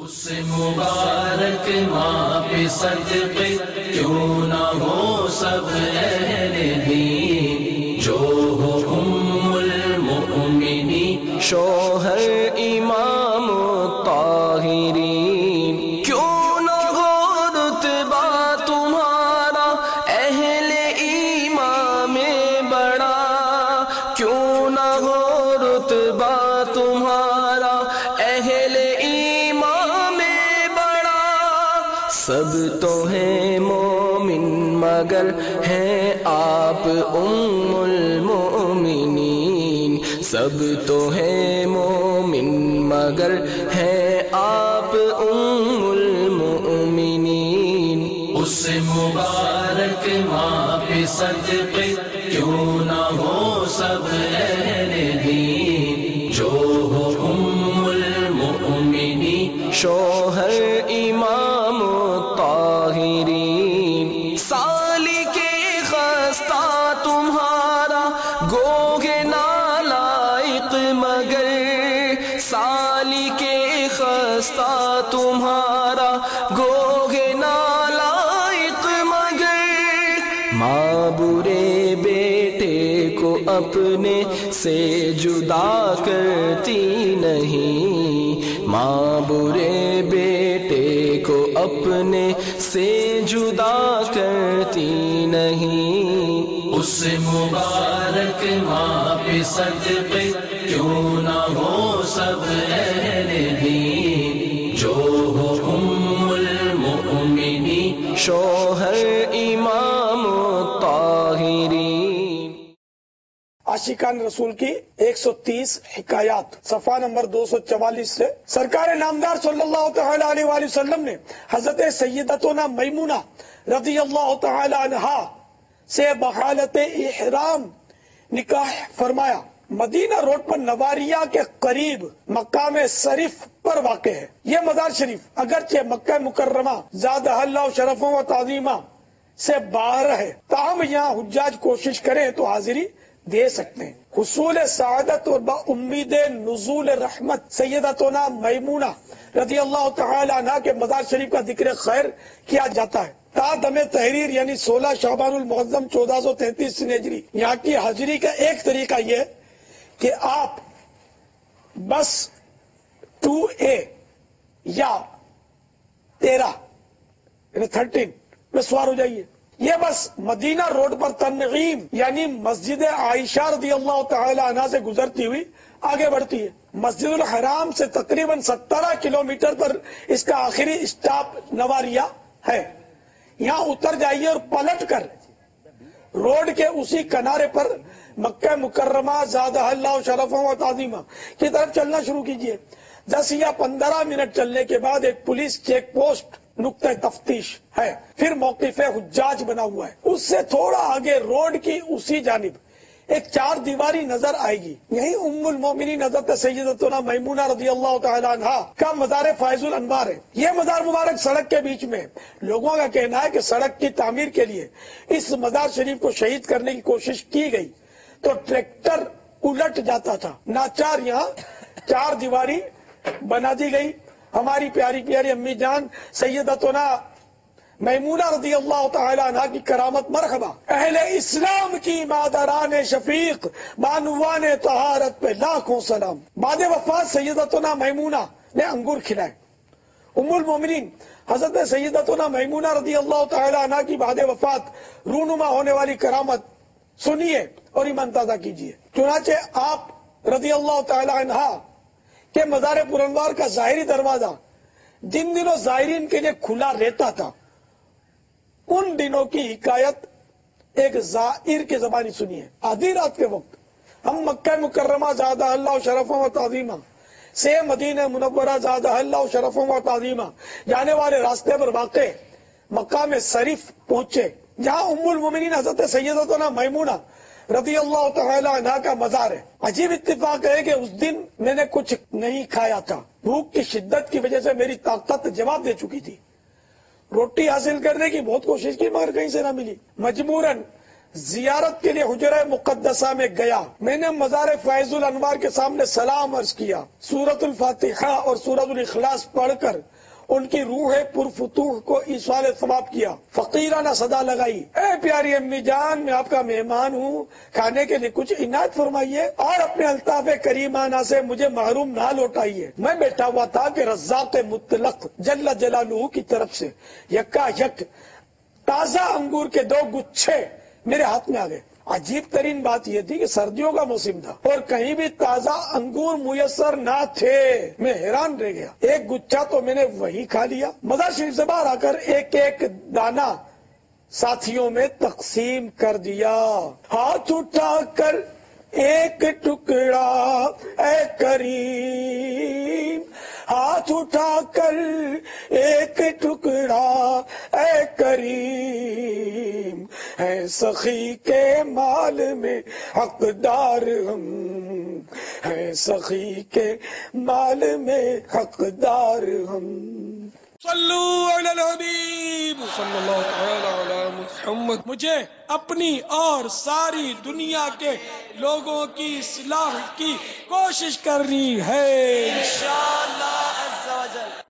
اس مبارک ماں پہ صدقے کیوں نہ ہو سب اہل دین، جو ہو ام المؤمنین شوہر امام طاہرین، کیوں نہ ہو رتبہ تمہارا اہل ایمان میں بڑا، کیوں نہ ہو رتبہ تمہارا اہل ایمان میں بڑا، سب تو ہیں مومن مگر ہیں آپ ام المؤمنین، سب تو ہیں مومن مگر ہیں آپ ام المؤمنین۔ اس مبارک ماں پہ صدقے کیوں نہ ہو سب اہل دین، جو ہو ام المؤمنین شوہر امام طاہرین، سالک خستہ تمہارا گوہ نالائق مگر، سالک خستہ تمہارا گوہ نالائق مگر، ماں برے بیٹے کو اپنے سے جدا کرتی نہیں، ماں برے بیٹے کو اپنے سے جدا کرتی نہیں۔ اس مبارک ماں پہ صدقے کیوں نہ ہو سب اہل دین، جو ہو ام المؤمنین شوہر امام طاہرین۔ عاشقان رسول کی 130 حکایات، صفحہ نمبر 244 سے۔ سرکار نامدار صلی اللہ تعالی علیہ وآلہ وسلم نے حضرت سیدتنا میمونہ رضی اللہ تعالی عنہا سے بحالت احرام نکاح فرمایا۔ مدینہ روڈ پر نواریہ کے قریب مقام شریف پر واقع ہے۔ یہ مزار شریف اگرچہ مکہ مکرمہ زادہ اللہ شرفوں و تعظیمہ سے باہر ہے، تاہم یہاں حجاج کوشش کریں تو حاضری دے سکتے ہیں۔ حصول سعادت اور با امید نزول رحمت سیدتنا میمونہ رضی اللہ تعالی عنہ کے مزار شریف کا ذکر خیر کیا جاتا ہے۔ تا دم تحریر یعنی 16 شعبان المعظم 1433 ہجری یہاں کی حاضری کا ایک طریقہ یہ ہے کہ آپ بس 2A یا 13 یعنی 13 میں سوار ہو جائیے۔ یہ بس مدینہ روڈ پر تنعیم یعنی مسجد عائشہ رضی اللہ تعالی عنہ سے گزرتی ہوئی آگے بڑھتی ہے۔ مسجد الحرام سے تقریباً 17 کلومیٹر پر اس کا آخری اسٹاپ نواریہ ہے۔ یہاں اتر جائیے اور پلٹ کر روڈ کے اسی کنارے پر مکہ مکرمہ زادہ اللہ شرفوں و تعظیمہ کی طرف چلنا شروع کیجیے۔ 10 یا 15 منٹ چلنے کے بعد ایک پولیس چیک پوسٹ نقطہ تفتیش ہے، پھر موقف حجاج بنا ہوا ہے۔ اس سے تھوڑا آگے روڈ کی اسی جانب ایک 4 دیواری نظر آئے گی، یہی ام المومنین حضرت سیدتنا میمونہ رضی اللہ تعالی عنہا کا مزار فائز الانوار ہے۔ یہ مزار مبارک سڑک کے بیچ میں، لوگوں کا کہنا ہے کہ سڑک کی تعمیر کے لیے اس مزار شریف کو شہید کرنے کی کوشش کی گئی تو ٹریکٹر الٹ جاتا تھا، ناچار یہاں 4 دیواری بنا دی گئی۔ ہماری پیاری پیاری امی جان سیدتنا میمونہ رضی اللہ تعالی عنہ کی کرامت مرحبا، اہل اسلام کی مادران شفیق بانوان طہارت پہ لاکھوں سلام۔ بعد وفات سیدتنا میمونہ نے انگور کھلائے۔ ام المومنین حضرت سیدتنا میمونہ رضی اللہ تعالی عنہ کی بعد وفات رونما ہونے والی کرامت سنیے اور ایمان تازہ کیجیے۔ چنانچہ آپ رضی اللہ تعالی عنہ کہ مزار پرانوار کا ظاہری دروازہ جن دنوں زائرین کے لیے کھلا رہتا تھا، ان دنوں کی حکایت ایک زائر کی زبانی سنیے۔ آدھی رات کے وقت ہم مکہ مکرمہ زادہ اللہ شرفوں و تعظیمہ سے مدینہ منورہ زادہ اللہ شرفوں و تعظیمہ جانے والے راستے پر واقع مقام شریف پہنچے، جہاں ام المومنین حضرت سیدتنا میمونہ رضی اللہ تعالی عنہ کا مزار ہے۔ عجیب اتفاق ہے کہ اس دن میں نے کچھ نہیں کھایا تھا، بھوک کی شدت کی وجہ سے میری طاقت جواب دے چکی تھی۔ روٹی حاصل کرنے کی بہت کوشش کی مگر کہیں سے نہ ملی، مجبوراً زیارت کے لیے حجرہ مقدسہ میں گیا، میں نے مزار فیض الانوار کے سامنے سلام عرض کیا، سورۃ الفاتحہ اور سورۃ الاخلاص پڑھ کر ان کی روح پرفتوح کو ایصال ثواب کیا، فقیرانہ صدا لگائی، اے پیاری امی جان، میں آپ کا مہمان ہوں، کھانے کے لیے کچھ عنایت فرمائیے اور اپنے الطاف کریمانہ سے مجھے محروم نہ لوٹائیے۔ میں بیٹھا ہوا تھا کہ رزاق مطلق جل جلالہ کی طرف سے یکا یک تازہ انگور کے 2 گچھے میرے ہاتھ میں آ گئے۔ عجیب ترین بات یہ تھی کہ سردیوں کا موسم تھا اور کہیں بھی تازہ انگور میسر نہ تھے، میں حیران رہ گیا۔ ایک گچھا تو میں نے وہی کھا لیا، مزار شریف سے باہر آ کر ایک ایک دانہ ساتھیوں میں تقسیم کر دیا۔ ہاتھ اٹھا کر ایک ٹکڑا اے کریم، ہاتھ اٹھا کر ایک ٹکڑا اے کریم، ہے سخی کے مال میں حقدار ہم، ہے سخی کے مال میں حقدار ہم۔ صلو علی الحبیب صلی اللہ تعالی علی محمد۔ مجھے اپنی اور ساری دنیا کے لوگوں کی اصلاح کی کوشش کرنی ہے انشاءاللہ عز و جل۔